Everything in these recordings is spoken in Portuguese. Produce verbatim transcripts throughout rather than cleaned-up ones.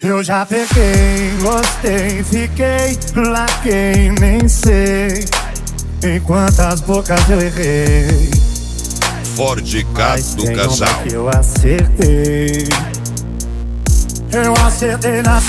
Eu já peguei, gostei, fiquei, laquei, nem sei em quantas bocas eu errei. Ford K do Casal. Que eu acertei. Eu acertei na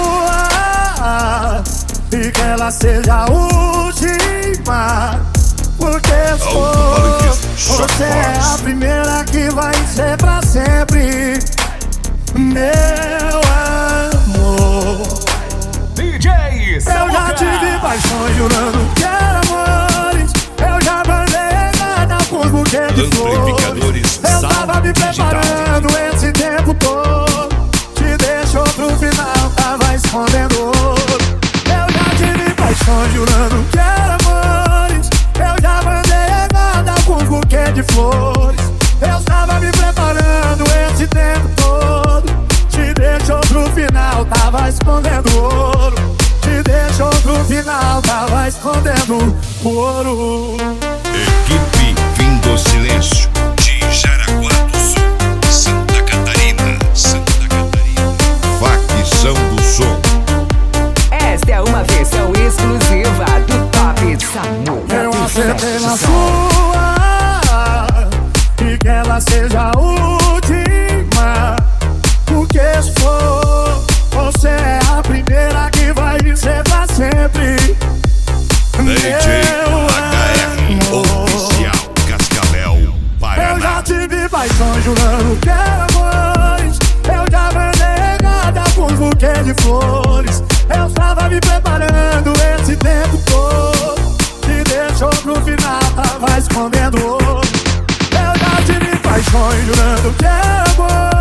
sua, e que ela seja a última. Porque sou, você é a primeira que vai ser pra sempre. Meu amor, D J eu já tive paixões jurando que era amores. Eu já mandei nada com os buquês de flores. Eu tava me preparando esse tempo todo. Te deixou pro final, tava escondendo ouro. Eu já tive paixões jurando que era amores. Eu já mandei nada com os buquês de flores. Eu tava me preparando esse tempo todo. Te deixou pro final, tava escondendo ouro. Te deixou pro final, tava escondendo ouro. Equipe Fim do Silêncio de Jaraguá do Sul, Santa Catarina, Santa Catarina. Facção do Som. Esta é uma versão exclusiva do Top Samu. Eu acertei na sua, e que ela seja a última. Porque se for, você é a primeira que vai ser pra sempre. D J H R Oficial Cascavel, Paraná. Eu já tive paixões jurando que era amores. Eu já mandei nada com os buquês de flores. Eu estava me preparando esse tempo todo. Te deixou pro final, tava escondendo ouro. Eu já tive paixões jurando que era amor.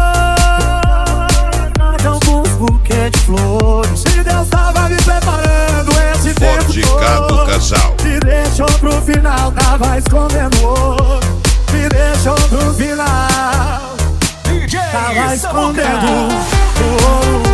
Nada com os buquês de flores. E Deus tava me preparando esse tempo Ford K todo. do Casal. Te deixou pro final, tava escondendo ouro. Me deixou pro final, D J tava Samuca. escondendo ouro.